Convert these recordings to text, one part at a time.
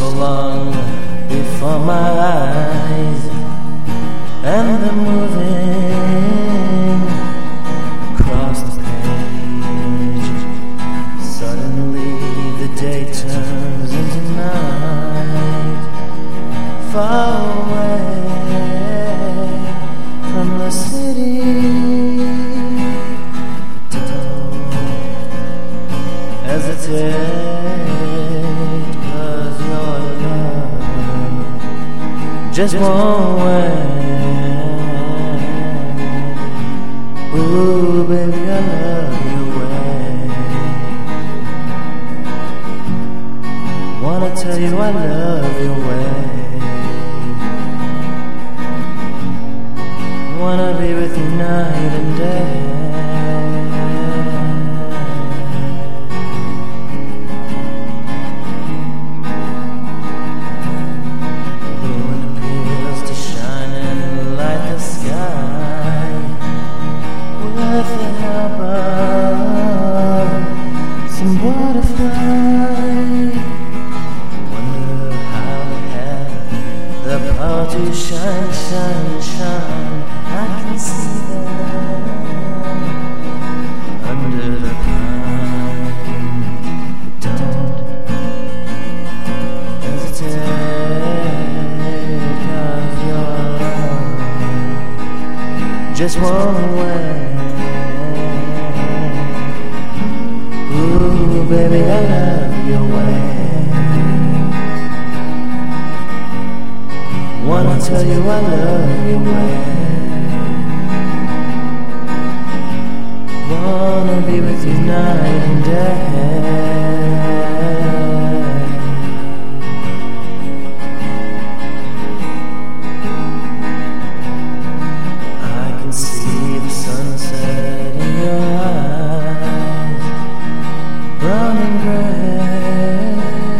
so long before my eyes, and they're moving across the page. Suddenly the day turns into night, far away from the city. Don't hesitate, 'cause your love just won't wait. Ooh, baby, I love your way. Wanna tell you I love your way. Wanna be with you night and day. Some butterfly. Wonder how they have the power to shine, shine, shine. I can see them under the pine. Don't hesitate, 'cause your love just won't wait. Ooh, baby, I love your way. Wanna tell you I love your way. Wanna be with you night and day. I can see the sunset in your eyes, brown and gray,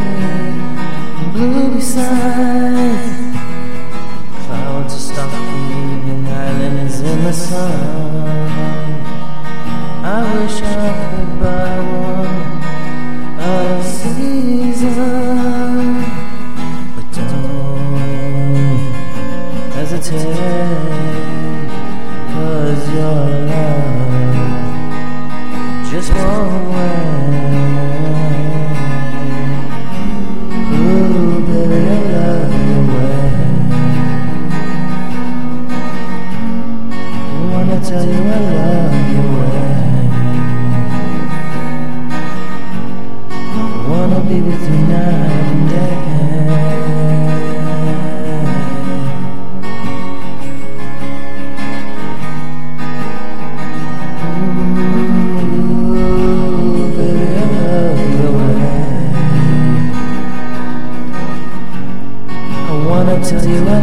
blue beside. Clouds are stopping and islands in the sun. I wish I could buy one out of season, but don't hesitate, 'cause your love just won't wait. Ooh, baby, I love your way. Wanna tell you I love your way. Wanna be with you night and day. Tell you I